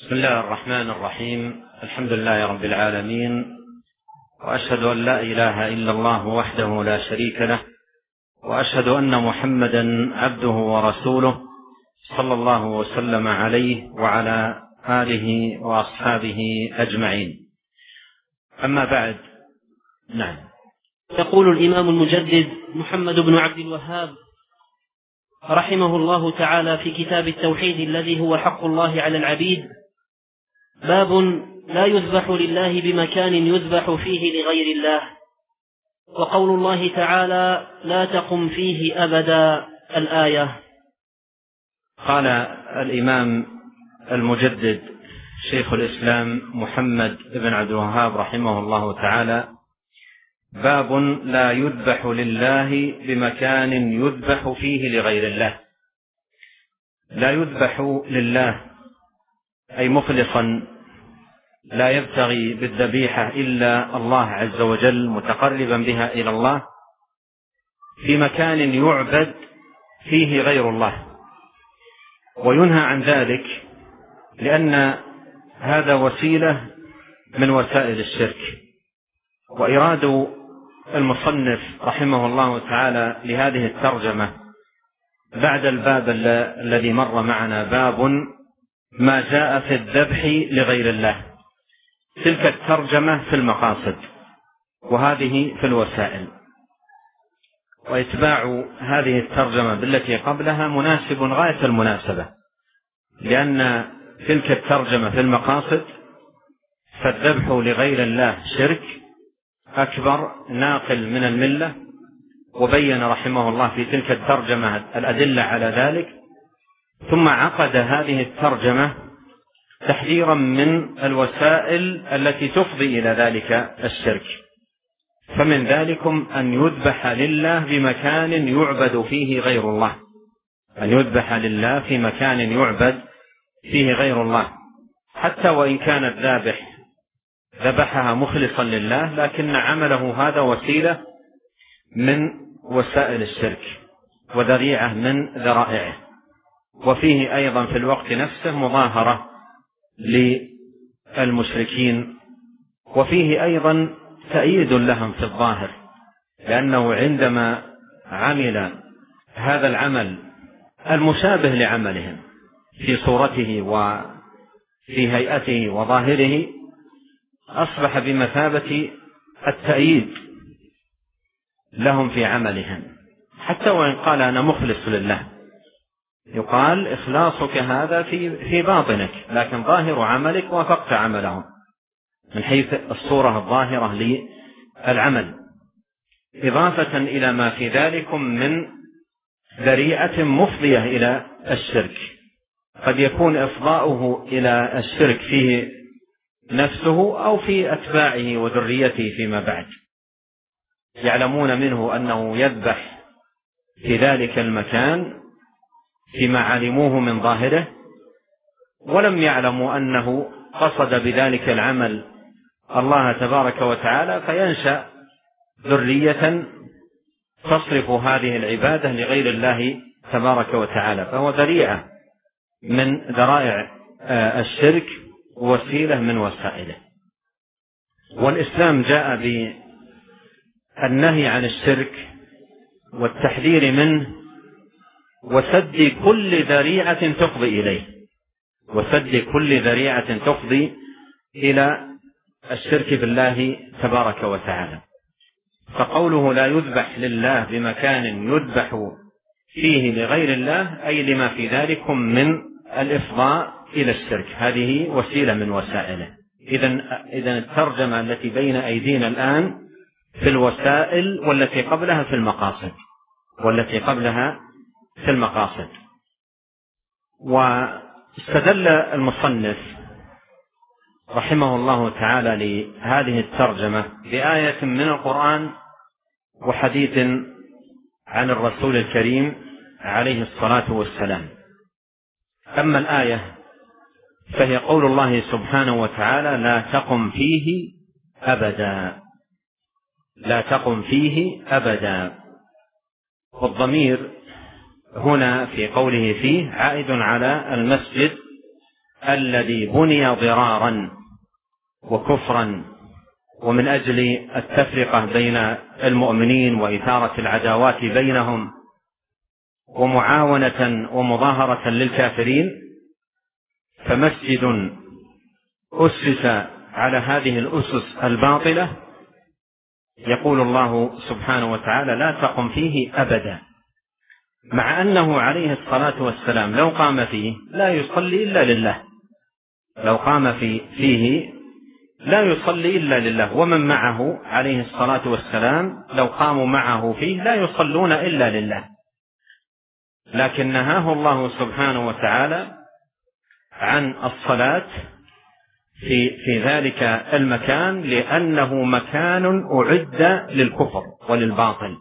بسم الله الرحمن الرحيم. الحمد لله رب العالمين، وأشهد أن لا إله إلا الله وحده لا شريك له، وأشهد أن محمدا عبده ورسوله صلى الله وسلم عليه وعلى آله وأصحابه أجمعين. أما بعد. نعم. يقول الإمام المجدد محمد بن عبد الوهاب رحمه الله تعالى في كتاب التوحيد الذي هو حق الله على العبيد: باب لا يذبح لله بمكان يذبح فيه لغير الله. وقول الله تعالى: لا تقم فيه أبدا، الآية. قال الإمام المجدد شيخ الإسلام محمد بن عبد الوهاب رحمه الله تعالى: باب لا يذبح لله بمكان يذبح فيه لغير الله. لا يذبح لله أي مخلصا، لا يبتغي بالذبيحة إلا الله عز وجل، متقربا بها إلى الله في مكان يعبد فيه غير الله. وينهى عن ذلك لأن هذا وسيلة من وسائل الشرك. وإراد المصنف رحمه الله تعالى لهذه الترجمة بعد الباب الذي مر معنا باب ما جاء في الذبح لغير الله. تلك الترجمة في المقاصد وهذه في الوسائل، وإتباع هذه الترجمة بالتي قبلها مناسب غاية المناسبة، لأن تلك الترجمة في المقاصد فالذبح لغير الله شرك أكبر ناقل من الملة، وبين رحمه الله في تلك الترجمة الأدلة على ذلك. ثم عقد هذه الترجمة تحذيرا من الوسائل التي تفضي إلى ذلك الشرك. فمن ذلكم أن يذبح لله بمكان يعبد فيه غير الله، أن يذبح لله في مكان يعبد فيه غير الله، حتى وإن كان الذابح ذبحها مخلصا لله، لكن عمله هذا وسيلة من وسائل الشرك وذريعة من ذرائعه. وفيه أيضا في الوقت نفسه مظاهرة للمشركين، وفيه أيضا تأييد لهم في الظاهر، لأنه عندما عمل هذا العمل المشابه لعملهم في صورته وفي هيئته وظاهره أصبح بمثابة التأييد لهم في عملهم، حتى وإن قال أنا مخلص لله، يقال إخلاصك هذا في باطنك، لكن ظاهر عملك وافقت عملهم من حيث الصورة الظاهرة للعمل، إضافة إلى ما في ذلكم من ذريعة مفضية إلى الشرك. قد يكون إفضاؤه إلى الشرك فيه نفسه أو في أتباعه وذريته فيما بعد، يعلمون منه أنه يذبح في ذلك المكان فيما علموه من ظاهره، ولم يعلموا أنه قصد بذلك العمل الله تبارك وتعالى، فينشأ ذرية تصرف هذه العبادة لغير الله تبارك وتعالى، فهو ذريعة من ذرائع الشرك ووسيلة من وسائله. والإسلام جاء بالنهي عن الشرك والتحذير منه وسد كل ذريعة تفضي إليه، وسد كل ذريعة تفضي إلى الشرك بالله تبارك وتعالى. فقوله لا يذبح لله بمكان يذبح فيه لغير الله أي لما في ذلكم من الإفضاء إلى الشرك، هذه وسيلة من وسائله. إذن الترجمة التي بين أيدينا الآن في الوسائل، والتي قبلها في المقاصد، واستدل المصنف رحمه الله تعالى لهذه الترجمة بآية من القرآن وحديث عن الرسول الكريم عليه الصلاة والسلام. أما الآية فهي قول الله سبحانه وتعالى: لا تقم فيه أبدا، لا تقم فيه أبدا. والضمير هنا في قوله فيه عائد على المسجد الذي بني ضرارا وكفرا ومن أجل التفرقة بين المؤمنين وإثارة العداوات بينهم ومعاونة ومظاهرة للكافرين، فمسجد أسس على هذه الأسس الباطلة يقول الله سبحانه وتعالى لا تقم فيه أبدا، مع أنه عليه الصلاة والسلام لو قام فيه لا يصلي إلا لله، لو قام فيه لا يصلي إلا لله، ومن معه عليه الصلاة والسلام لو قاموا معه فيه لا يصلون إلا لله، لكن نهاه الله سبحانه وتعالى عن الصلاة في ذلك المكان لأنه مكان أعد للكفر وللباطل.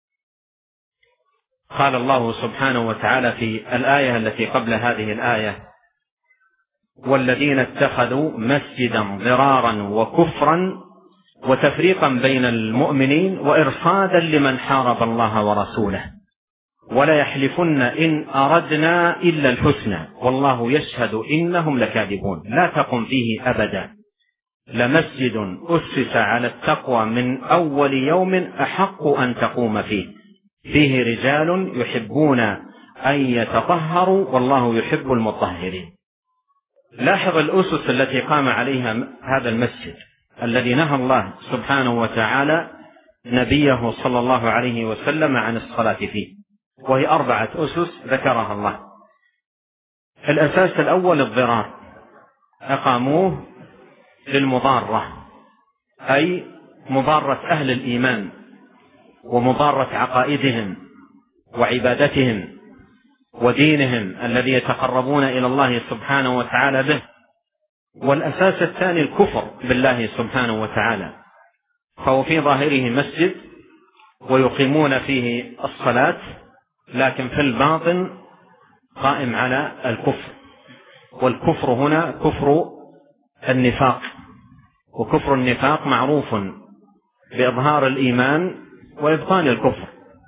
قال الله سبحانه وتعالى في الآية التي قبل هذه الآية والذين اتخذوا مسجدا ضرارا وكفرا وتفريقا بين المؤمنين وإرصادا لمن حارب الله ورسوله ولا يحلفن إن أردنا إلا الحسنى والله يشهد إنهم لكاذبون. لا تقم فيه أبدا، لمسجد أسس على التقوى من أول يوم أحق أن تقوم فيه، فيه رجال يحبون أن يتطهروا والله يحب المطهرين. لاحظ الأسس التي قام عليها هذا المسجد الذي نهى الله سبحانه وتعالى نبيه صلى الله عليه وسلم عن الصلاة فيه، وهي 4 أسس ذكرها الله. الأساس الأول الضرار، أقاموه للمضارة، أي مضارة أهل الإيمان ومضارة عقائدهم وعبادتهم ودينهم الذي يتقربون إلى الله سبحانه وتعالى به. والأساس الثاني الكفر بالله سبحانه وتعالى، فهو في ظاهره مسجد ويقيمون فيه الصلاة لكن في الباطن قائم على الكفر، والكفر هنا كفر النفاق، وكفر النفاق معروف بإظهار الإيمان وإبطال الكفر،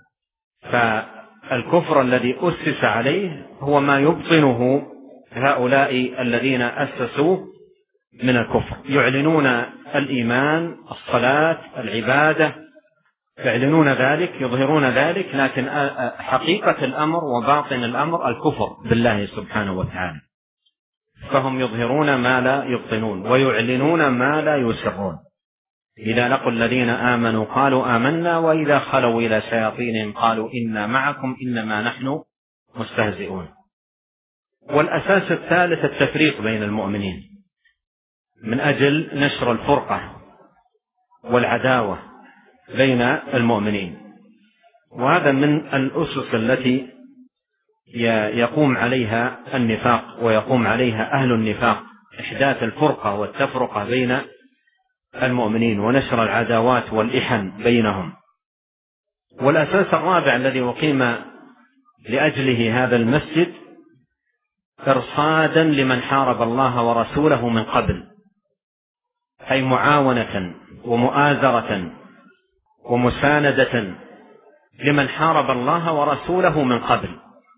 فالكفر الذي أسس عليه هو ما يبطنه هؤلاء الذين أسسوه من الكفر، يعلنون الإيمان الصلاة العبادة، يعلنون ذلك يظهرون ذلك، لكن حقيقة الأمر وباطن الأمر الكفر بالله سبحانه وتعالى، فهم يظهرون ما لا يبطنون ويعلنون ما لا يسرون. إذا لقوا الذين آمنوا قالوا آمنا وإذا خلوا إلى شياطينهم قالوا إنا معكم إنما نحن مستهزئون. والأساس الثالث التفريق بين المؤمنين من أجل نشر الفرقة والعداوة بين المؤمنين، وهذا من الأسس التي يقوم عليها النفاق ويقوم عليها أهل النفاق، إحداث الفرقة والتفرقة بين المؤمنين ونشر العداوات والإحن بينهم. والأساس الرابع الذي أقيم لأجله هذا المسجد إرصادا لمن حارب الله ورسوله من قبل، أي معاونة ومؤازرة ومساندة لمن حارب الله ورسوله من قبل.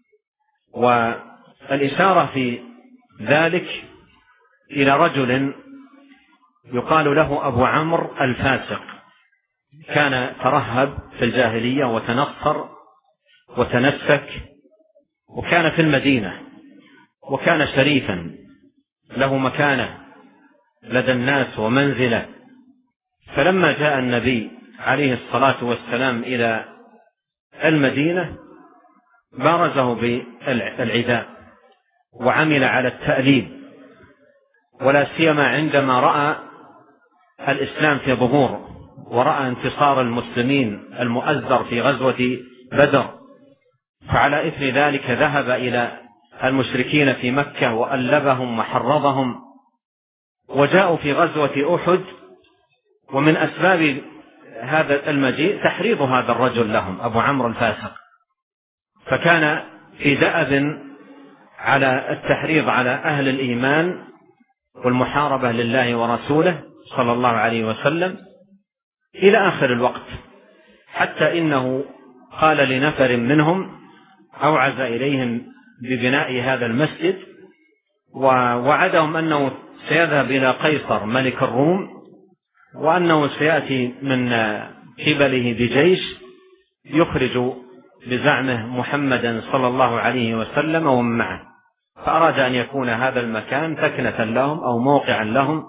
والإشارة في ذلك إلى رجل يقال له أبو عمرو الفاسق، كان ترهب في الجاهلية وتنصر وتنسك، وكان في المدينة، وكان شريفا له مكانة لدى الناس ومنزلة. فلما جاء النبي عليه الصلاة والسلام إلى المدينة بارزه بالعداء وعمل على التأليب، ولا سيما عندما رأى الإسلام في ظهور ورأى انتصار المسلمين المؤزر في غزوة بدر، فعلى إثر ذلك ذهب إلى المشركين في مكة وألبهم وحرضهم، وجاءوا في غزوة أحد، ومن أسباب هذا المجيء تحريض هذا الرجل لهم أبو عمرو الفاسق، فكان في دأب على التحريض على أهل الإيمان والمحاربة لله ورسوله صلى الله عليه وسلم إلى آخر الوقت، حتى إنه قال لنفر منهم أوعز إليهم ببناء هذا المسجد، ووعدهم أنه سيذهب إلى قيصر ملك الروم، وأنه سيأتي من قبله بجيش يخرج بزعمه محمدا صلى الله عليه وسلم ومن معه، فأراد أن يكون هذا المكان ثكنة لهم أو موقعا لهم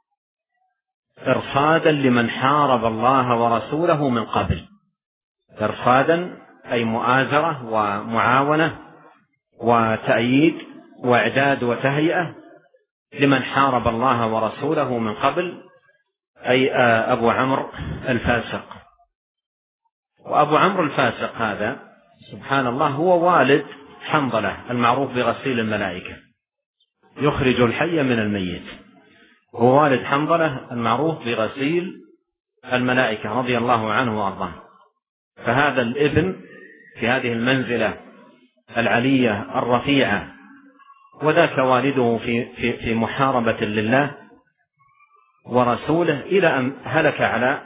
إرصادا لمن حارب الله ورسوله من قبل. إرصادا أي مؤازرة ومعاونة وتأييد وإعداد وتهيئة لمن حارب الله ورسوله من قبل، أي أبو عمرو الفاسق. وأبو عمرو الفاسق هذا سبحان الله هو والد حنظلة المعروف بغسيل الملائكة، يخرج الحي من الميت، هو والد حنظلة المعروف بغسيل الملائكة رضي الله عنه وأرضاه. فهذا الابن في هذه المنزلة العلية الرفيعة، وذاك والده في محاربة لله ورسوله إلى أن هلك على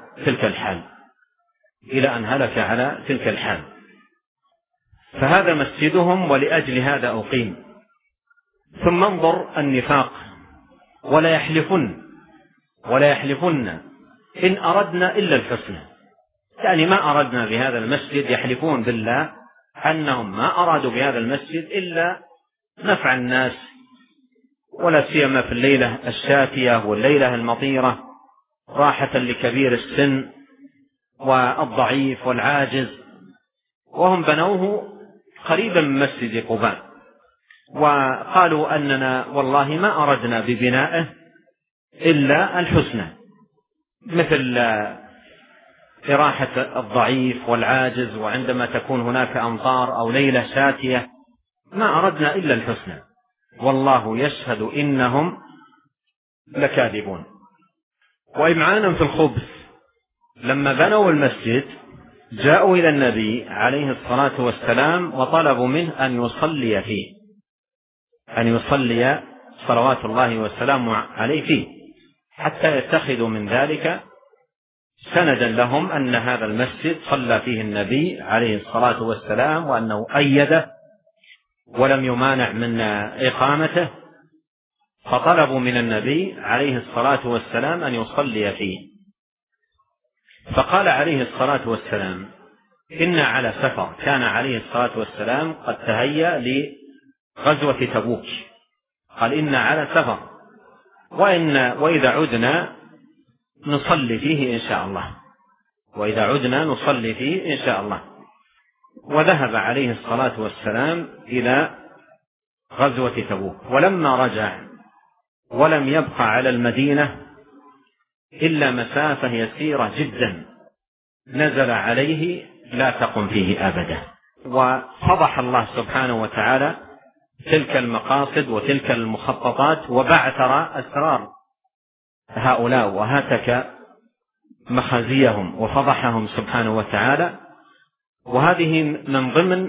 تلك الحال. فهذا مسجدهم ولأجل هذا أقيم. ثم انظر النفاق، ولا يحلفن إن أردنا إلا الحسنى، يعني ما أردنا بهذا المسجد، يحلفون بالله أنهم ما أرادوا بهذا المسجد إلا نفع الناس، ولا سيما في الليلة الشاتية والليلة المطيرة، راحة لكبير السن والضعيف والعاجز. وهم بنوه قريبا من مسجد قباء، وقالوا أننا والله ما أردنا ببنائه إلا الحسنى، مثل إراحة الضعيف والعاجز، وعندما تكون هناك أمطار أو ليلة شاتية ما أردنا إلا الحسنى، والله يشهد إنهم لكاذبون. وإمعانا في الخبث، لما بنوا المسجد جاءوا إلى النبي عليه الصلاة والسلام وطلبوا منه أن يصلي صلوات الله والسلام عليه فيه، حتى يتخذوا من ذلك سندا لهم أن هذا المسجد صلى فيه النبي عليه الصلاة والسلام، وأنه أيده ولم يمانع من إقامته. فطلبوا من النبي عليه الصلاة والسلام أن يصلي فيه، فقال عليه الصلاة والسلام إنا على سفر. كان عليه الصلاة والسلام قد تهيأ لغزوة تبوك، قال إنا على سفر، وإذا عدنا نصلي فيه إن شاء الله. وذهب عليه الصلاة والسلام إلى غزوة تبوك، ولما رجع ولم يبق على المدينة إلا مسافة يسيرة جدا، نزل عليه لا تقم فيه أبدا. وفضح الله سبحانه وتعالى تلك المقاصد وتلك المخططات، وبعثر أسرار هؤلاء وهتك مخازيهم وفضحهم سبحانه وتعالى. وهذه من ضمن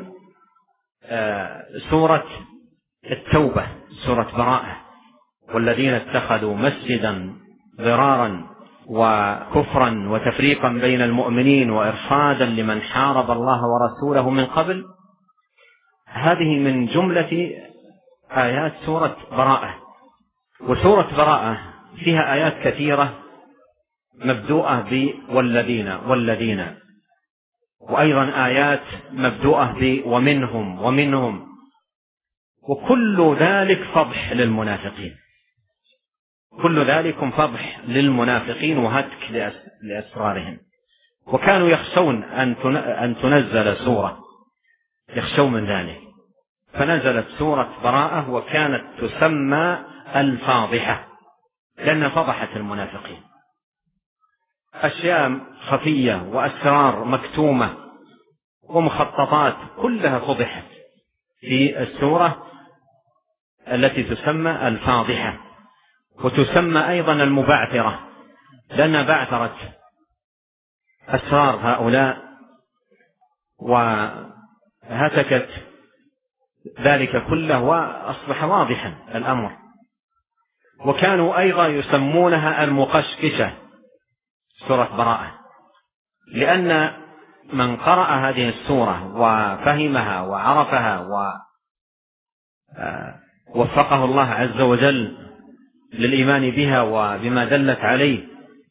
سورة التوبة، سورة براءة: والذين اتخذوا مسجدا ضرارا وكفرا وتفريقا بين المؤمنين وإرصادا لمن حارب الله ورسوله من قبل. هذه من جملة آيات سورة براءة. وسورة براءة فيها آيات كثيرة مبدوءة والذين، وأيضا آيات مبدوءة ومنهم، وكل ذلك فضح للمنافقين، كل ذلك فضح للمنافقين وهتك لأسرارهم. وكانوا يخشون أن تنزل سورة، يخشون من ذلك، فنزلت سورة براءة، وكانت تسمى الفاضحة لأنها فضحت المنافقين. أشياء خفية وأسرار مكتومة ومخططات كلها فضحت في السورة التي تسمى الفاضحة، وتسمى أيضا المبعثرة، لأنها بعثرت أسرار هؤلاء وهتكت ذلك كله، وأصبح واضحا الأمر. وكانوا أيضا يسمونها المقشقشة، سورة براءة، لأن من قرأ هذه السورة وفهمها وعرفها وفقه الله عز وجل للإيمان بها وبما دلت عليه،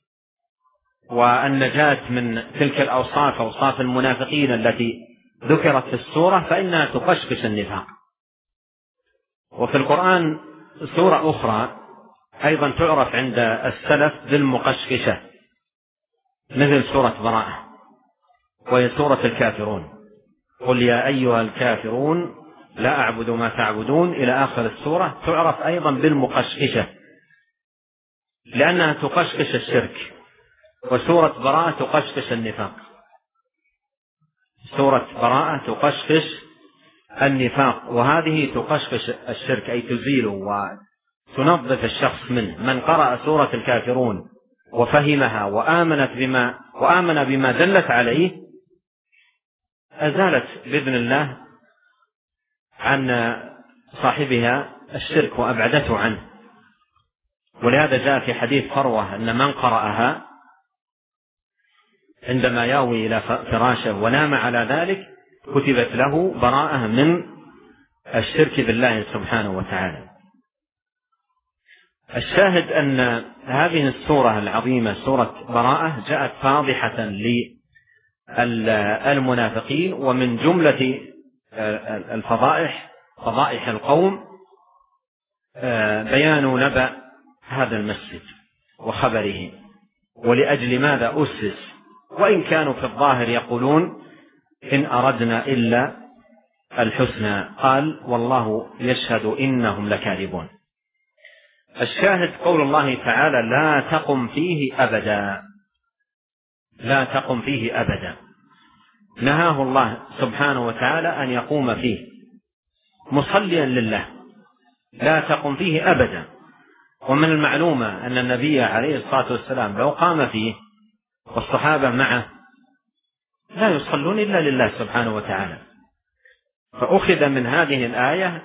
والنجاة من تلك الأوصاف، أوصاف المنافقين التي ذكرت في السورة، فإنها تقشقش النفاق. وفي القرآن سورة أخرى أيضا تعرف عند السلف بالمقشقشة مثل سورة براءة، وهي سورة الكافرون، قل يا أيها الكافرون لا أعبد ما تعبدون إلى آخر السورة، تعرف أيضا بالمقشقشة لأنها تقشقش الشرك. وسورة براءة تقشقش النفاق، سورة براءة تقشقش النفاق، وهذه تقشقش الشرك أي تزيله وتنظف الشخص منه. من قرأ سورة الكافرون وفهمها وآمن بما دلت عليه أزالت بإذن الله عن صاحبها الشرك وأبعدته عنه. ولهذا جاء في حديث فروة أن من قرأها عندما ياوي إلى فراشه ونام على ذلك كتبت له براءة من الشرك بالله سبحانه وتعالى. الشاهد أن هذه السورة العظيمة سورة براءة جاءت فاضحة للمنافقين، ومن جملة الفضائح فضائح القوم بيان نبأ هذا المسجد وخبره ولأجل ماذا أسس، وإن كانوا في الظاهر يقولون إن أردنا إلا الحسنى، قال والله يشهد إنهم لكاذبون. الشاهد قول الله تعالى لا تقم فيه أبدا، لا تقم فيه أبدا، نهاه الله سبحانه وتعالى أن يقوم فيه مصليا لله، لا تقم فيه أبدا. ومن المعلومة أن النبي عليه الصلاة والسلام لو قام فيه والصحابة معه لا يصلون إلا لله سبحانه وتعالى. فأخذ من هذه الآية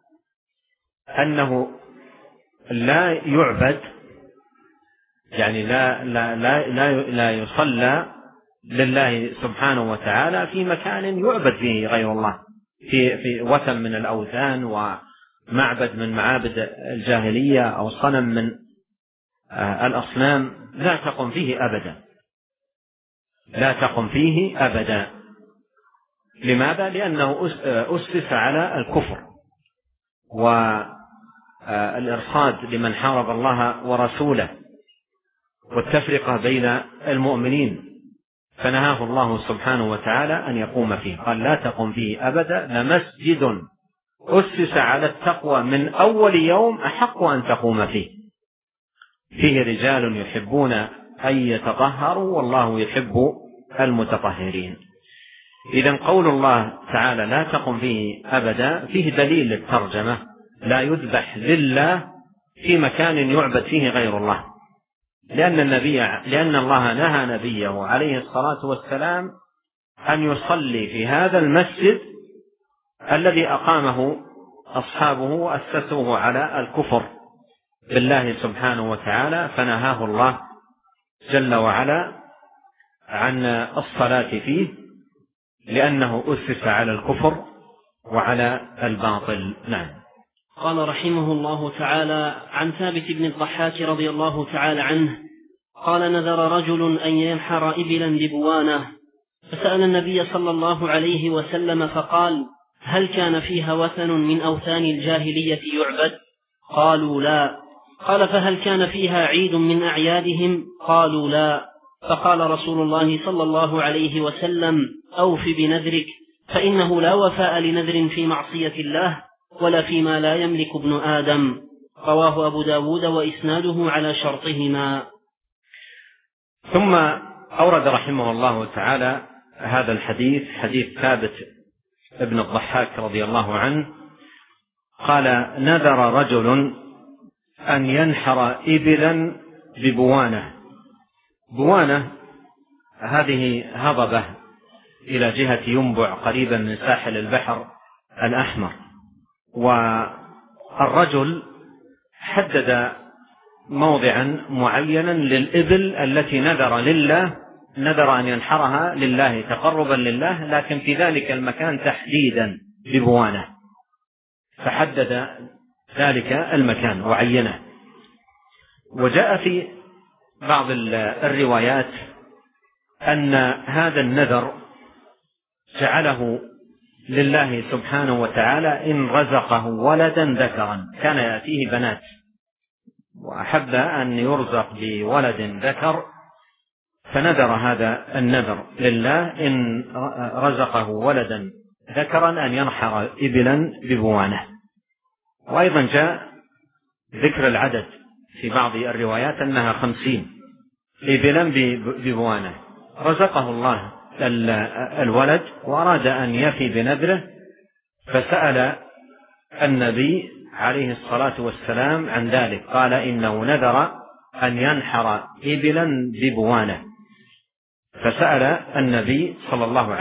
أنه لا يعبد، يعني لا يصلى لله سبحانه وتعالى في مكان يعبد فيه غير الله، في وثن من الأوثان ومعبد من معابد الجاهلية أو صنم من الأصنام، لا تقم فيه أبدا، لا تقم فيه أبدا. لماذا؟ لأنه أسس على الكفر والإرصاد لمن حارب الله ورسوله والتفرقة بين المؤمنين، فنهاه الله سبحانه وتعالى أن يقوم فيه، قال لا تقم فيه أبدا لمسجد أسس على التقوى من أول يوم أحق أن تقوم فيه، فيه رجال يحبون أن يتطهروا والله يحب المتطهرين. إذن قول الله تعالى لا تقم فيه أبدا فيه دليل للترجمة، لا يذبح لله في مكان يعبد فيه غير الله، لأن الله نهى نبيه عليه الصلاة والسلام أن يصلي في هذا المسجد الذي أقامه أصحابه وأسسوه على الكفر بالله سبحانه وتعالى، فنهاه الله جل وعلا عن الصلاة فيه لأنه أسس على الكفر وعلى الباطل. نعم. قال رحمه الله تعالى عن ثابت بن الضحاك رضي الله تعالى عنه قال نذر رجل أن ينحر إبلا ببوانة، فسأل النبي صلى الله عليه وسلم فقال هل كان فيها وثن من أوثان الجاهلية يعبد؟ قالوا لا. قال فهل كان فيها عيد من أعيادهم؟ قالوا لا. فقال رسول الله صلى الله عليه وسلم أوف بنذرك، فإنه لا وفاء لنذر في معصية الله ولا فيما لا يملك ابن آدم. رواه أبو داود وإسناده على شرطهما. ثم أورد رحمه الله تعالى هذا الحديث، حديث ثابت ابن الضحاك رضي الله عنه قال نذر رجل أن ينحر إبلا ببوانة. بوانة هذه هضبة إلى جهة ينبع قريبا من ساحل البحر الأحمر، والرجل حدد موضعا معينا للإبل التي نذر أن ينحرها لله تقربا لله، لكن في ذلك المكان تحديدا ببوانة، فحدد ذلك المكان وعينه. وجاء في بعض الروايات أن هذا النذر جعله لله سبحانه وتعالى إن رزقه ولدا ذكرا، كان يأتيه بنات وأحب أن يرزق بولد ذكر، فنذر هذا النذر لله إن رزقه ولدا ذكرا أن ينحر إبلا ببوانه. وأيضا جاء ذكر العدد في بعض الروايات أنها 50 إبلا ببوانه. رزقه الله الولد وأراد أن يفي بنذره، فسأل النبي عليه الصلاة والسلام عن ذلك، قال إنه نذر أن ينحر إبلا ببوانه، فسأل النبي صلى الله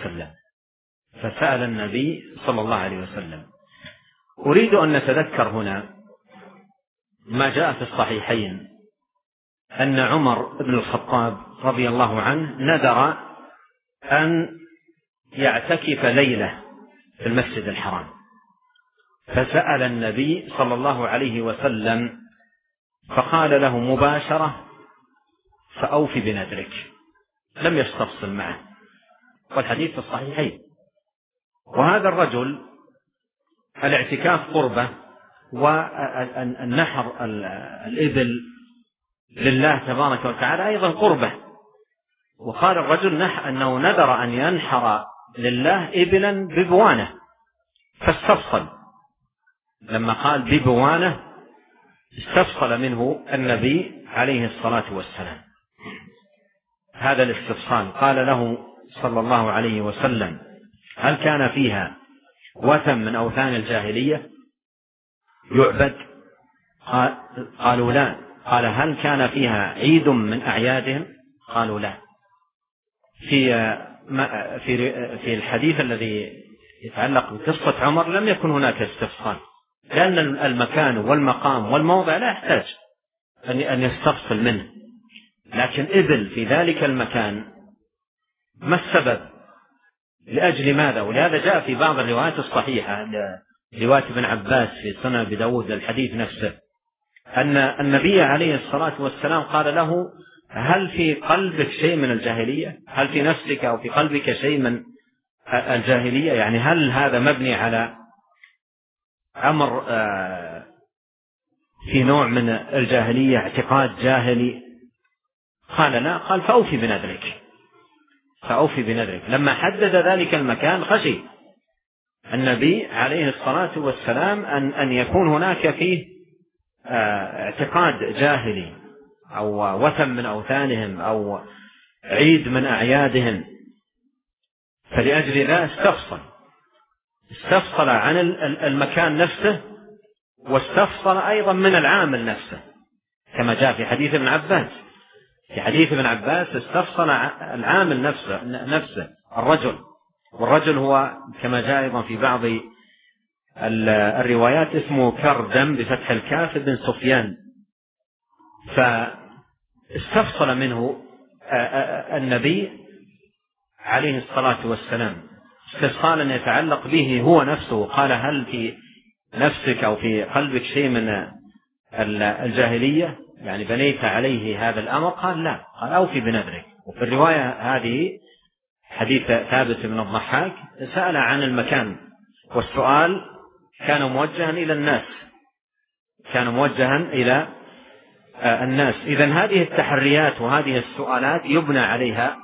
عليه وسلم. أريد أن نتذكر هنا ما جاء في الصحيحين أن عمر بن الخطاب رضي الله عنه نذر أن يعتكف ليلة في المسجد الحرام، فسأل النبي صلى الله عليه وسلم فقال له مباشرة فأوفي بنذرك، لم يستفصل معه، والحديث في الصحيحين. وهذا الرجل الاعتكاف قربة، والنحر الإبل لله تبارك وتعالى أيضا قربة. وقال الرجل أنه نذر أن ينحر لله إبلا ببوانه، فاستفصل لما قال ببوانه، استفصل منه النبي عليه الصلاة والسلام هذا الاستفصال. قال له صلى الله عليه وسلم هل كان فيها وثن من أوثان الجاهلية يعبد؟ قالوا لا. قال هل كان فيها عيد من أعيادهم؟ قالوا لا. في الحديث الذي يتعلق بقصة عمر لم يكن هناك استفصال، لأن المكان والمقام والموضع لا يحتاج أن يستفصل منه. لكن إبل في ذلك المكان ما السبب؟ لأجل ماذا؟ ولهذا جاء في بعض الروايات الصحيحة، رواية ابن عباس في سنن أبي داود الحديث نفسه، أن النبي عليه الصلاة والسلام قال له هل في قلبك شيء من الجاهلية؟ هل في نفسك أو في قلبك شيء من الجاهلية؟ يعني هل هذا مبني على أمر في نوع من الجاهلية، اعتقاد جاهلي؟ قال لا. قال فأوفي بنذرك. لما حدد ذلك المكان خشي النبي عليه الصلاة والسلام أن يكون هناك فيه اعتقاد جاهلي أو وثن من أوثانهم أو عيد من أعيادهم، فلأجل ذا استفصل عن المكان نفسه، واستفصل أيضا من العامل نفسه، كما جاء في حديث ابن عباس. في حديث ابن عباس استفصل العامل نفسه الرجل، والرجل هو كما جاء أيضا في بعض الروايات اسمه كردم بفتح الكاف بن سفيان. فاستفصل منه النبي عليه الصلاة والسلام استفصالا يتعلق به هو نفسه. قال هل في نفسك أو في قلبك شيء من الجاهلية، يعني بنيت عليه هذا الأمر؟ قال لا. قال أوفي بنذرك. وفي الرواية هذه حديث ثابت بن الضحاك سأل عن المكان، والسؤال كان موجها إلى الناس. إذن هذه التحريات وهذه السؤالات يبنى عليها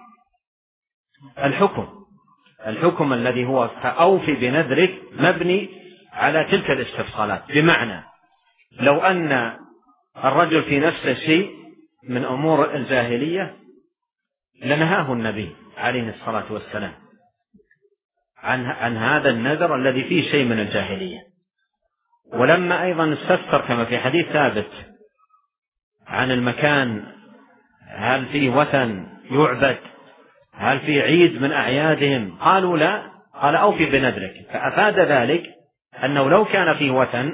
الحكم الذي هو فأوفي بنذرك مبني على تلك الاستفصالات. بمعنى لو أن الرجل في نفسه شيء من أمور الجاهلية لنهاه النبي عليه الصلاة والسلام عن هذا النذر الذي فيه شيء من الجاهلية. ولما أيضا استفسر كما في حديث ثابت عن المكان، هل فيه وثن يعبد؟ هل فيه عيد من أعيادهم؟ قالوا لا. قال أوفي بنذرك. فأفاد ذلك أنه لو كان فيه وثن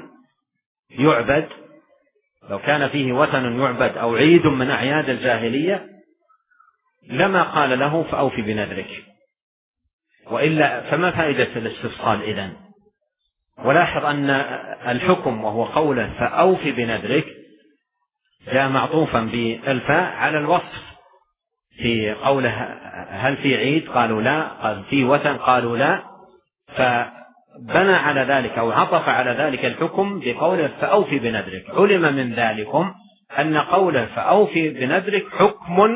يعبد أو عيد من أعياد الجاهلية لما قال له فأوفي بنذرك، وإلا فما فائدة الاستفصال إذن؟ ولاحظ أن الحكم وهو قوله فأوف بنذرك جاء معطوفا بالفاء على الوصف. في قوله هل في عيد قالوا لا، قال في وثن قالوا لا، فبنى على ذلك أو عطف على ذلك الحكم بقوله فأوف بنذرك. علم من ذلكم أن قوله فأوف بنذرك حكم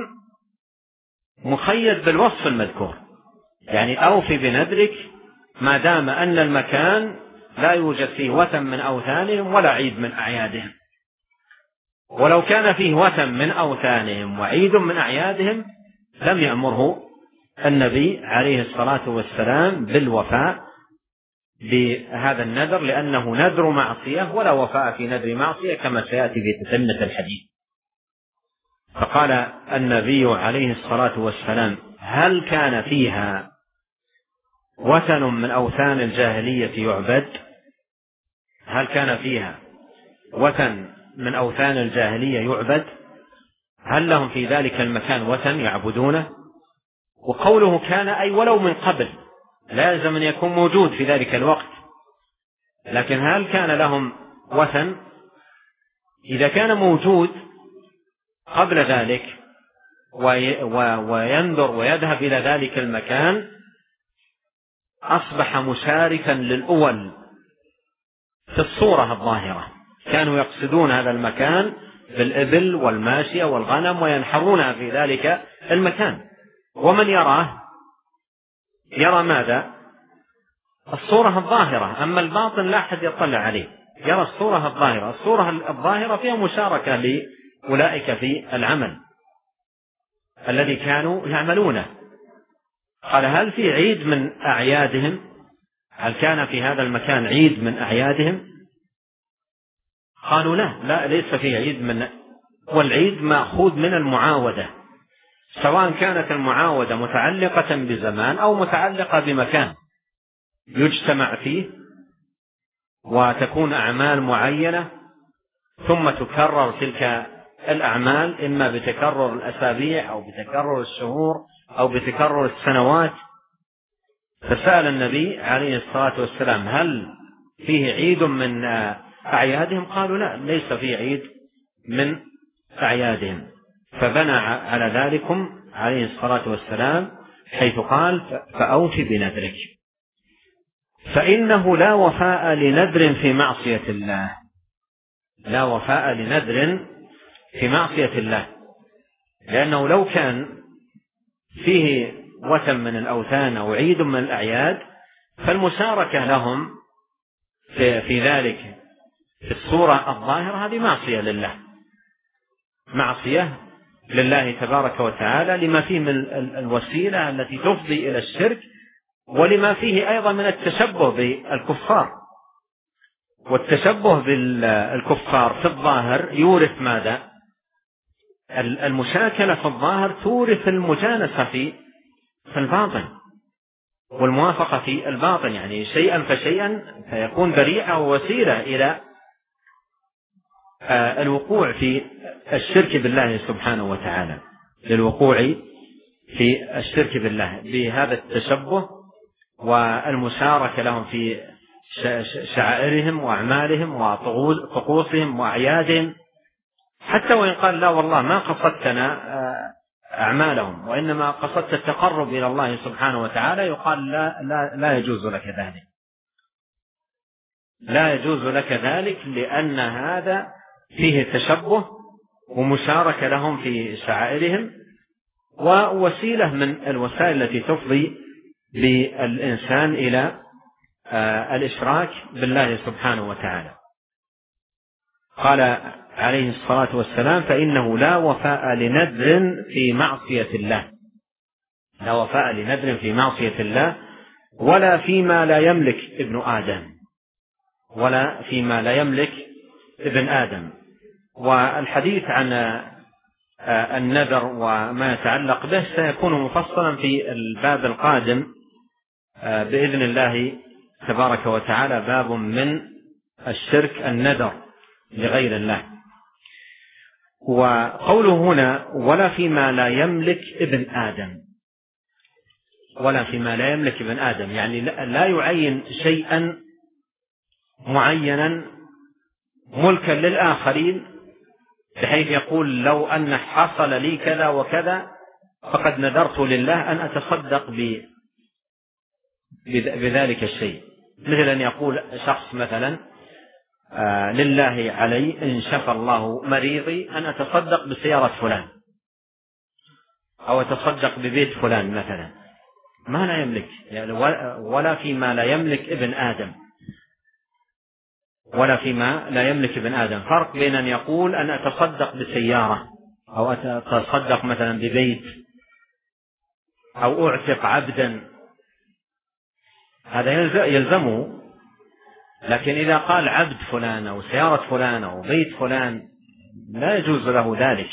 مخيد بالوصف المذكور، يعني أوف بنذرك ما دام أن المكان لا يوجد فيه وثن من أوثانهم ولا عيد من أعيادهم. ولو كان فيه وثن من أوثانهم وعيد من أعيادهم لم يأمره النبي عليه الصلاة والسلام بالوفاء بهذا النذر، لأنه نذر معصية ولا وفاء في نذر معصية كما سيأتي في تتمة الحديث. فقال النبي عليه الصلاة والسلام هل كان فيها وثن من أوثان الجاهلية يعبد؟ هل كان فيها وثن من أوثان الجاهلية يعبد؟ هل لهم في ذلك المكان وثن يعبدونه؟ وقوله كان أي ولو من قبل، لازم أن يكون موجود في ذلك الوقت، لكن هل كان لهم وثن؟ إذا كان موجود قبل ذلك وينظر ويذهب إلى ذلك المكان أصبح مشاركا للأول في الصورة الظاهرة. كانوا يقصدون هذا المكان بالإبل والماشية والغنم وينحرونها في ذلك المكان، ومن يراه يرى ماذا؟ الصورة الظاهرة، أما الباطن لا أحد يطلع عليه، يرى الصورة الظاهرة. الصورة الظاهرة فيها مشاركة لأولئك في العمل الذي كانوا يعملونه. قال هل في عيد من أعيادهم؟ هل كان في هذا المكان عيد من أعيادهم؟ قالوا لا ليس في عيد والعيد مأخوذ من المعاودة، سواء كانت المعاودة متعلقة بزمان أو متعلقة بمكان يجتمع فيه وتكون أعمال معينة ثم تكرر تلك الأعمال إما بتكرر الأسابيع أو بتكرر الشهور أو بتكرر السنوات. فسأل النبي عليه الصلاة والسلام هل فيه عيد من أعيادهم؟ قالوا لا ليس فيه عيد من أعيادهم. فبنى على ذلكم عليه الصلاة والسلام حيث قال فأوف بنذرك، فإنه لا وفاء لنذر في معصية الله. لا وفاء لنذر في معصية الله، لأنه لو كان فيه وثن من الأوثان أو عيد من الأعياد فالمشاركة لهم في ذلك في الصورة الظاهرة هذه معصية لله، معصية لله تبارك وتعالى، لما فيه من الوسيلة التي تفضي إلى الشرك، ولما فيه أيضا من التشبه بالكفار. والتشبه بالكفار في الظاهر يورث ماذا؟ المشاكلة في الظاهر تورث المجانسة في الباطن والموافقة في الباطن، يعني شيئا فشيئا فيكون ذريعة ووسيلة إلى الوقوع في الشرك بالله سبحانه وتعالى، للوقوع في الشرك بالله بهذا التشبه والمشاركة لهم في شعائرهم وأعمالهم وطقوسهم وأعيادهم، حتى وإن قال لا والله ما قصدتنا أعمالهم وإنما قصدت التقرب إلى الله سبحانه وتعالى، يقال لا يجوز لك ذلك، لا يجوز لك ذلك، لأن هذا فيه تشبه ومشاركة لهم في شعائرهم ووسيلة من الوسائل التي تفضي بالإنسان إلى الإشراك بالله سبحانه وتعالى. قال عليه الصلاة والسلام فإنه لا وفاء لنذر في معصية الله، لا وفاء لنذر في معصية الله ولا فيما لا يملك ابن آدم، ولا فيما لا يملك ابن آدم. والحديث عن النذر وما يتعلق به سيكون مفصلا في الباب القادم بإذن الله تبارك وتعالى، باب من الشرك النذر لغير الله. وقوله هنا ولا فيما لا يملك ابن آدم، ولا فيما لا يملك ابن آدم يعني لا يعين شيئا معينا ملكا للآخرين، بحيث يقول لو أن حصل لي كذا وكذا فقد نذرت لله أن أتصدق بذلك الشيء. مثل أن يقول شخص مثلا لله علي إن شفى الله مريضي أن أتصدق بسيارة فلان، أو أتصدق ببيت فلان مثلا، ما لا يملك، يعني ولا فيما لا يملك ابن آدم، ولا فيما لا يملك ابن آدم. فرق بين أن يقول أن أتصدق بسيارة، أو أتصدق مثلا ببيت، أو أعتق عبدا، هذا يلزمه. لكن إذا قال عبد فلان أو سيارة فلان أو بيت فلان لا يجوز له ذلك،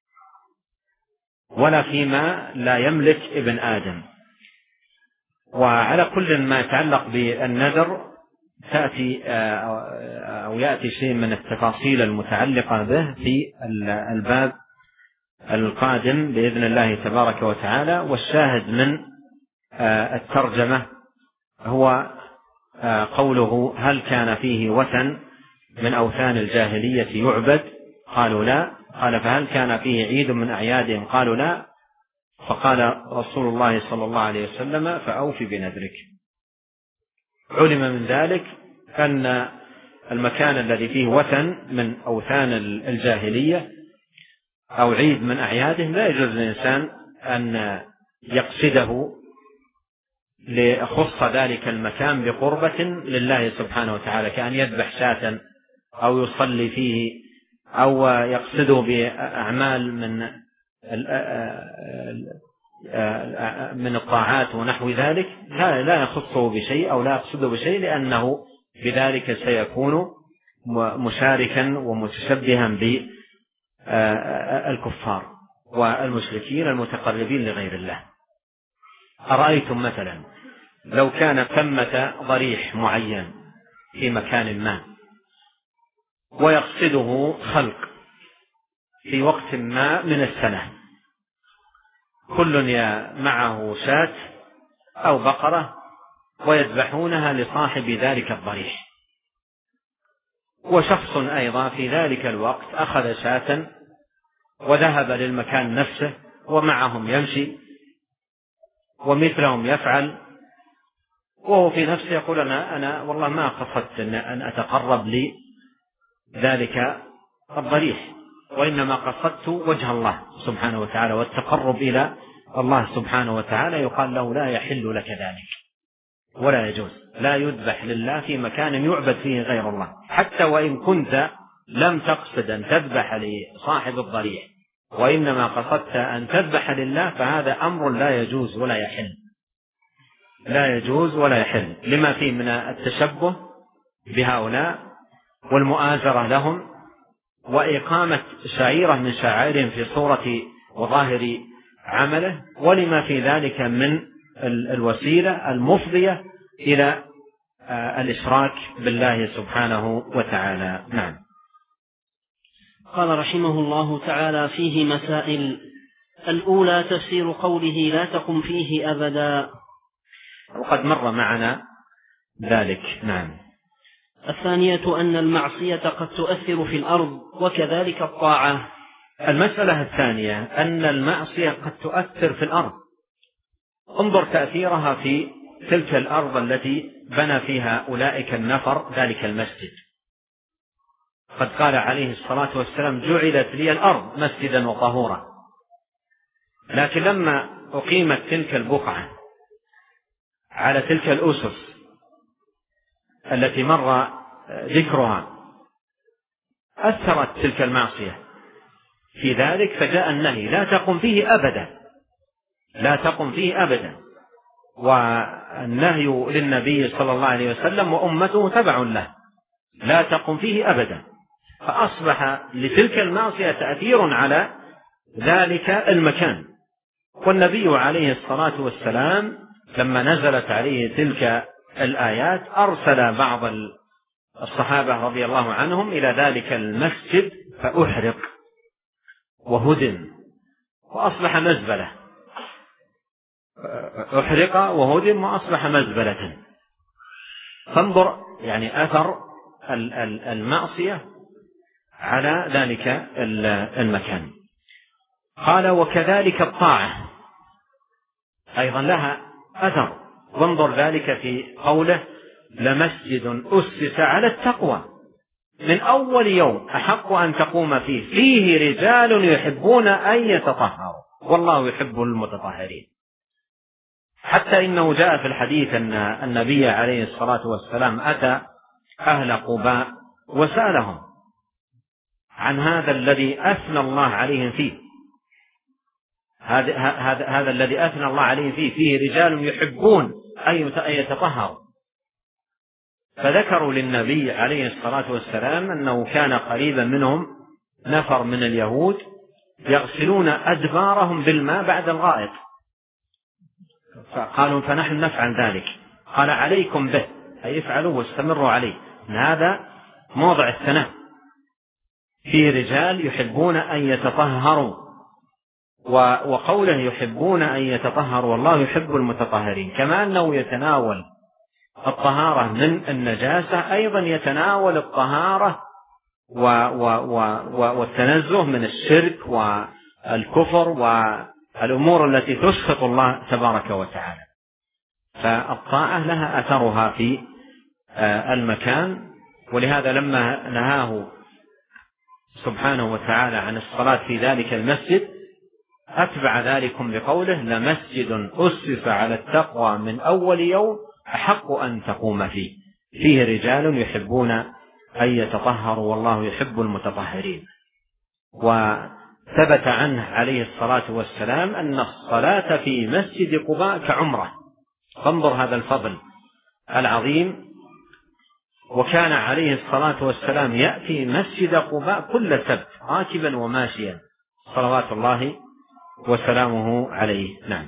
ولا فيما لا يملك ابن آدم. وعلى كل ما يتعلق بالنذر تأتي أو يأتي شيء من التفاصيل المتعلقة به في الباب القادم بإذن الله تبارك وتعالى. والشاهد من الترجمة هو قوله: هل كان فيه وثن من أوثان الجاهلية يعبد؟ قالوا لا. قال: فهل كان فيه عيد من أعيادهم؟ قالوا لا. فقال رسول الله صلى الله عليه وسلم: فأوفي بنذرك. علم من ذلك أن المكان الذي فيه وثن من أوثان الجاهلية أو عيد من أعيادهم لا يجوز للإنسان أن يقصده ليخص ذلك المكان بقربة لله سبحانه وتعالى، كأن يذبح شاة أو يصلي فيه أو يقصده بأعمال من الطاعات ونحو ذلك، لا يخصه بشيء أو لا يقصده بشيء، لأنه بذلك سيكون مشاركا ومتشبها بالكفار والمشركين المتقربين لغير الله. أرأيتم مثلا لو كان ثمة ضريح معين في مكان ما ويقصده خلق في وقت ما من السنة، كل معه شاة أو بقرة ويذبحونها لصاحب ذلك الضريح، وشخص أيضا في ذلك الوقت أخذ شاة وذهب للمكان نفسه ومعهم يمشي ومثلهم يفعل، وهو في نفسه يقول: أنا والله ما قصدت أن أتقرب لذلك الضريح، وإنما قصدت وجه الله سبحانه وتعالى والتقرب إلى الله سبحانه وتعالى. يقال له: لا يحل لك ذلك، ولا يجوز، لا يذبح لله في مكان يعبد فيه غير الله، حتى وإن كنت لم تقصد أن تذبح لصاحب الضريح وإنما قصدت أن تذبح لله، فهذا أمر لا يجوز ولا يحل، لا يجوز ولا يحل، لما فيه من التشبه بهؤلاء والمؤازرة لهم وإقامة شعيرة من شعائرهم في صورة وظاهر عمله، ولما في ذلك من الوسيلة المفضية إلى الإشراك بالله سبحانه وتعالى. نعم. قال رحمه الله تعالى: فيه مسائل. الأولى تفسير قوله: لا تقم فيه أبدا، وقد مر معنا ذلك. نعم. الثانية أن المعصية قد تؤثر في الأرض وكذلك الطاعة. المسألة الثانية أن المعصية قد تؤثر في الأرض. انظر تأثيرها في تلك الأرض التي بنى فيها أولئك النفر ذلك المسجد. قد قال عليه الصلاة والسلام: جعلت لي الأرض مسجدا وطهورا. لكن لما أقيمت تلك البقعة على تلك الأسس التي مر ذكرها أثرت تلك المعصية في ذلك، فجاء النهي: لا تقم فيه أبدا، لا تقم فيه أبدا. والنهي للنبي صلى الله عليه وسلم وأمته تبع له، لا تقم فيه أبدا. فأصبح لتلك المعصية تأثير على ذلك المكان. والنبي عليه الصلاة والسلام لما نزلت عليه تلك الآيات أرسل بعض الصحابة رضي الله عنهم إلى ذلك المسجد فأحرق وهدم وأصبح مزبلة، أحرق وهدم وأصبح مزبلة. فانظر يعني أثر المعصية على ذلك المكان. قال وكذلك الطاعة أيضا لها أثر، وانظر ذلك في قوله لمسجد أسس على التقوى من أول يوم أحق أن تقوم فيه رجال يحبون أن يتطهروا والله يحب المتطهرين. حتى إنه جاء في الحديث أن النبي عليه الصلاة والسلام أتى أهل قباء وسألهم عن هذا الذي أثنى الله عليهم فيه، هذا الذي أثنى الله عليهم فيه رجال يحبون أن يتطهروا، فذكروا للنبي عليه الصلاة والسلام أنه كان قريبا منهم نفر من اليهود يغسلون أدبارهم بالماء بعد الغائط، فقالوا فنحن نفعل ذلك. قال عليكم به، أي افعلوا واستمروا عليه، إن هذا موضع الثناء، فيه رجال يحبون أن يتطهروا، وقوله يحبون أن يتطهروا والله يحب المتطهرين، كما أنه يتناول الطهارة من النجاسة أيضا يتناول الطهارة والتنزه من الشرك والكفر والأمور التي تسخط الله تبارك وتعالى. فالطاعة لها أثرها في المكان، ولهذا لما نهاه سبحانه وتعالى عن الصلاة في ذلك المسجد أتبع ذلكم بقوله لمسجد أسس على التقوى من أول يوم أحق أن تقوم فيه رجال يحبون أن يتطهروا والله يحب المتطهرين. وثبت عنه عليه الصلاة والسلام أن الصلاة في مسجد قباء كعمرة، فانظر هذا الفضل العظيم. وكان عليه الصلاة والسلام يأتي مسجد قباء كل سبت راكبا وماشيا صلوات الله وسلامه عليه. نعم.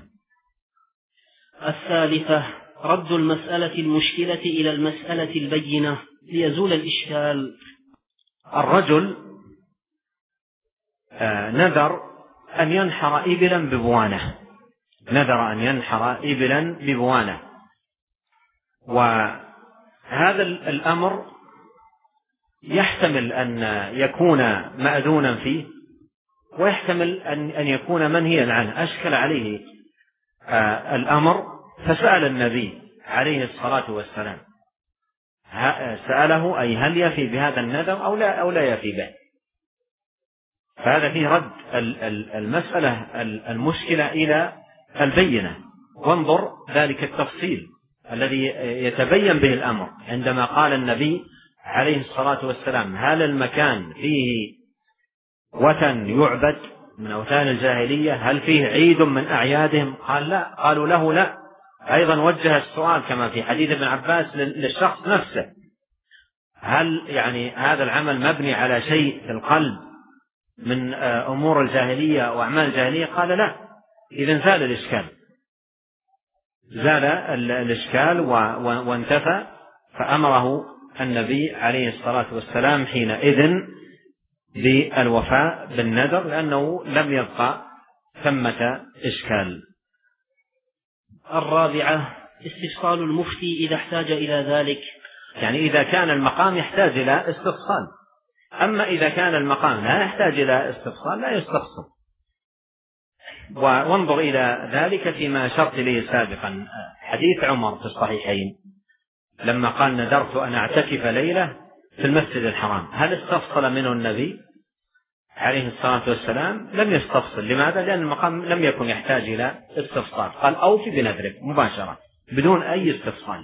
الثالثة رد المسألة المشكلة إلى المسألة البينة ليزول الإشكال. الرجل نذر أن ينحر إبلا ببوانة، نذر أن ينحر إبلا ببوانة، وهذا الأمر يحتمل أن يكون مأذونا فيه، ويحتمل أن يكون منهيا عنه. أشكل عليه الأمر فسأل النبي عليه الصلاة والسلام، سأله أي هل يفي بهذا النذر أو لا يفي به. فهذا فيه رد المسألة المشكلة إلى البينة. وانظر ذلك التفصيل الذي يتبين به الأمر عندما قال النبي عليه الصلاة والسلام هل المكان فيه وثن يعبد من أوثان الجاهلية، هل فيه عيد من أعيادهم؟ قال لا. قالوا له لا. أيضا وجه السؤال كما في حديث ابن عباس للشخص نفسه، هل يعني هذا العمل مبني على شيء في القلب من أمور الجاهلية وأعمال الجاهلية؟ قال لا. إذن زال الإشكال، زال الإشكال وانتفى، فأمره النبي عليه الصلاة والسلام حينئذ بالوفاء بالنذر لأنه لم يبقى ثمة إشكال. الرابعة استفصال المفتي إذا احتاج إلى ذلك، يعني إذا كان المقام يحتاج إلى استفصال. أما إذا كان المقام لا يحتاج إلى استفصال لا يستفصل. وانظر إلى ذلك فيما أشرت إليه سابقا، حديث عمر في الصحيحين لما قال نذرت أن أعتكف ليلة في المسجد الحرام، هل استفصل منه النبي عليه الصلاة والسلام؟ لم يستفصل. لماذا؟ لأن المقام لم يكن يحتاج إلى استفصال، قال أوفي بنذرك مباشرة بدون أي استفصال.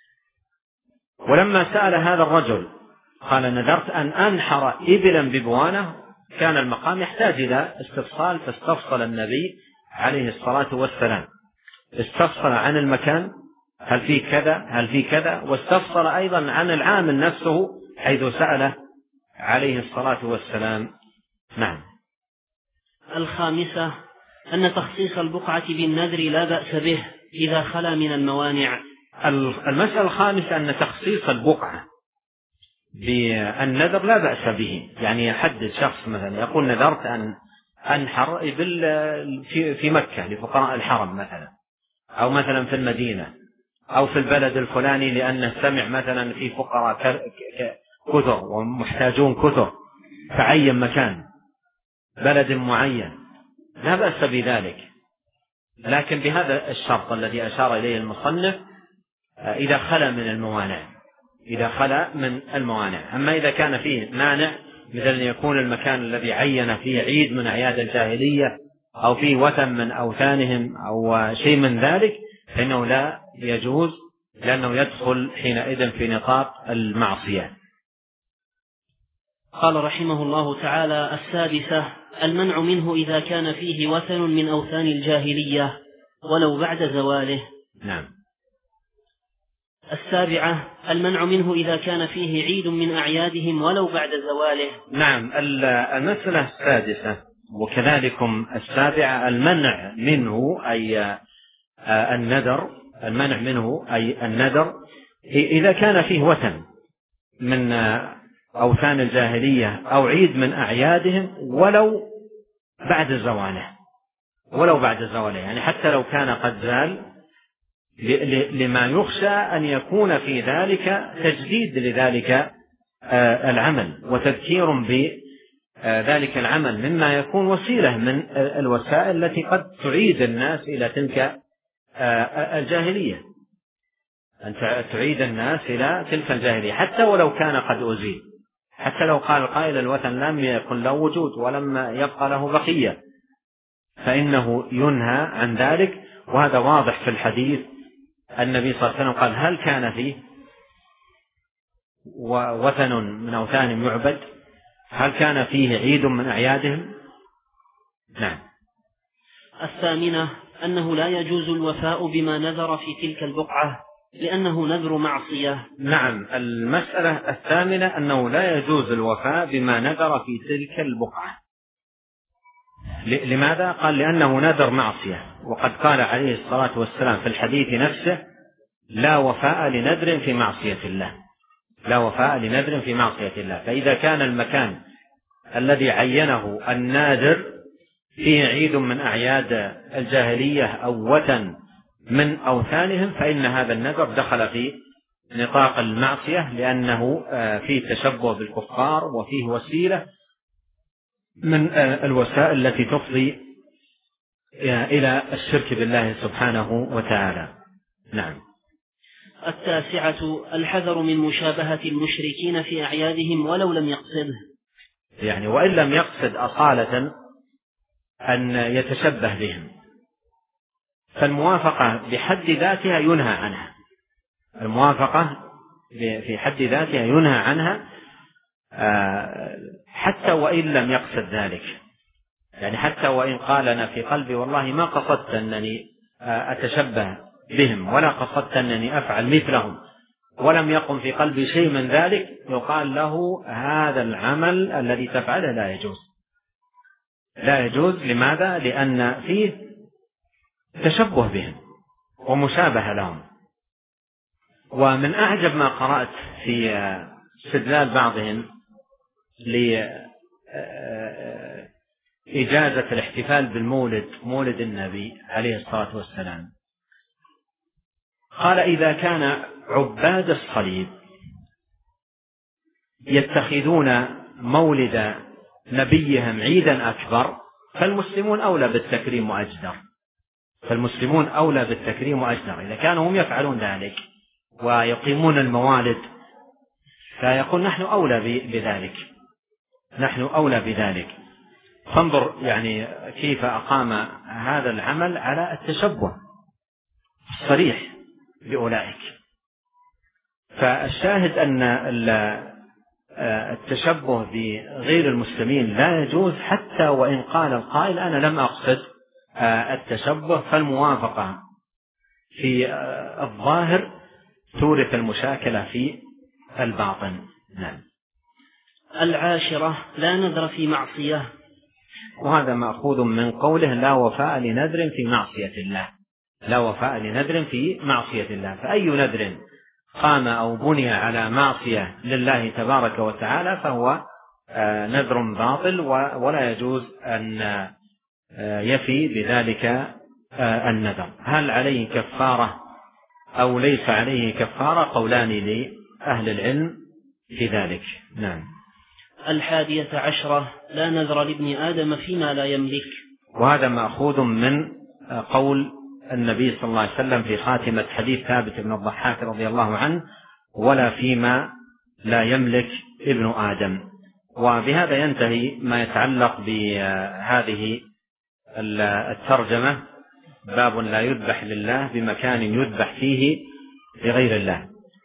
ولما سأل هذا الرجل قال نذرت أن أنحر إبلا ببوانة، كان المقام يحتاج إلى استفصال، فاستفصل النبي عليه الصلاة والسلام، استفصل عن المكان هل في كذا هل في كذا، واستفصل أيضا عن العامل نفسه حيث سأله عليه الصلاة والسلام. نعم. الخامسة أن تخصيص البقعة بالنذر لا بأس به إذا خلا من الموانع. المسألة الخامسة أن تخصيص البقعة بالنذر لا بأس به، يعني يحدد شخص مثلا يقول نذرت أن أنحر في مكة لفقراء الحرم مثلا، أو مثلا في المدينة، أو في البلد الفلاني لأنه سمع مثلا في فقراء كثر ومحتاجون كثر، فعين مكان بلد معين لا بأس بذلك، لكن بهذا الشرط الذي أشار إليه المصنف إذا خلا من الموانع. أما إذا كان فيه مانع مثل أن يكون المكان الذي عين فيه عيد من أعياد الجاهلية أو فيه وثن من أوثانهم أو شيء من ذلك فإنه لا يجوز، لأنه يدخل حينئذ في نطاق المعصية. قال رحمه الله تعالى: السادسة المنع منه إذا كان فيه وثن من أوثان الجاهلية ولو بعد زواله. نعم. السابعة المنع منه إذا كان فيه عيد من أعيادهم ولو بعد زواله. نعم. المسألة السادسة وكذلكم السابعة المنع منه أي النذر، المنع منه أي النذر إذا كان فيه وثن من أوثان الجاهلية أو عيد من أعيادهم ولو بعد زواله، يعني حتى لو كان قد زال، لما يخشى أن يكون في ذلك تجديد لذلك العمل وتذكير بذلك العمل، مما يكون وسيلة من الوسائل التي قد تعيد الناس إلى تلك الجاهلية، أن تعيد الناس إلى تلك الجاهلية حتى ولو كان قد أزيل، حتى لو قال قائل الوثن لم يكن له وجود ولم يبقى له بقية فإنه ينهى عن ذلك. وهذا واضح في الحديث، النبي صلى الله عليه وسلم قال: هل كان فيه وثن من أوثانهم يعبد؟ هل كان فيه عيد من أعيادهم؟ نعم. الثامنة أنه لا يجوز الوفاء بما نذر في تلك البقعة لأنه نذر معصية. نعم. المسألة الثامنة أنه لا يجوز الوفاء بما نذر في تلك البقعة. لماذا؟ قال: لأنه نذر معصية، وقد قال عليه الصلاة والسلام في الحديث نفسه: لا وفاء لنذر في معصية الله، لا وفاء لنذر في معصية الله. فإذا كان المكان الذي عينه الناذر فيه عيد من أعياد الجاهلية أو وثن من أوثانهم فإن هذا النذر دخل في نطاق المعصية، لأنه فيه تشبه بالكفار وفيه وسيلة من الوسائل التي تفضي إلى الشرك بالله سبحانه وتعالى. نعم. التاسعة الحذر من مشابهة المشركين في أعيادهم ولو لم يقصده، يعني وإن لم يقصد أصالة أن يتشبه بهم، فالموافقة بحد ذاتها ينهى عنها، الموافقة في حد ذاتها ينهى عنها حتى وإن لم يقصد ذلك، يعني حتى وإن قال أنا في قلبي والله ما قصدت أنني أتشبه بهم ولا قصدت أنني أفعل مثلهم، ولم يقم في قلبي شيء من ذلك، يقال له هذا العمل الذي تفعله لا يجوز. لماذا؟ لأن فيه تشبه بهم ومشابهة لهم. ومن أعجب ما قرأت في استدلال بعضهم لإجازة الاحتفال بالمولد، مولد النبي عليه الصلاة والسلام، قال: إذا كان عباد الصليب يتخذون مولد نبيهم عيدا أكبر فالمسلمون أولى بالتكريم وأجدر، إذا كانوا هم يفعلون ذلك ويقيمون الموالد فيقول نحن أولى بذلك. فانظر يعني كيف أقام هذا العمل على التشبه الصريح بأولئك. فالشاهد أن التشبه بغير المسلمين لا يجوز حتى وإن قال القائل أنا لم أقصد التشبه، فالموافقة في الظاهر تورث المشاكلة في الباطن. نعم. العاشرة لا نذر في معصية، وهذا مأخوذ من قوله لا وفاء لنذر في معصية الله، لا وفاء لنذر في معصية الله. فأي نذر قام أو بني على معصية لله تبارك وتعالى فهو نذر باطل ولا يجوز أن يفي بذلك النذر. هل عليه كفارة أو ليس عليه كفارة؟ قولان لأهل العلم في ذلك. نعم. 11 لا نذر لابن آدم فيما لا يملك. وهذا مأخوذ من قول النبي صلى الله عليه وسلم في خاتمة حديث ثابت بن الضحاك رضي الله عنه: ولا فيما لا يملك ابن آدم. وبهذا ينتهي ما يتعلق بهذه الترجمة: باب لا يذبح لله بمكان يذبح فيه لغير الله.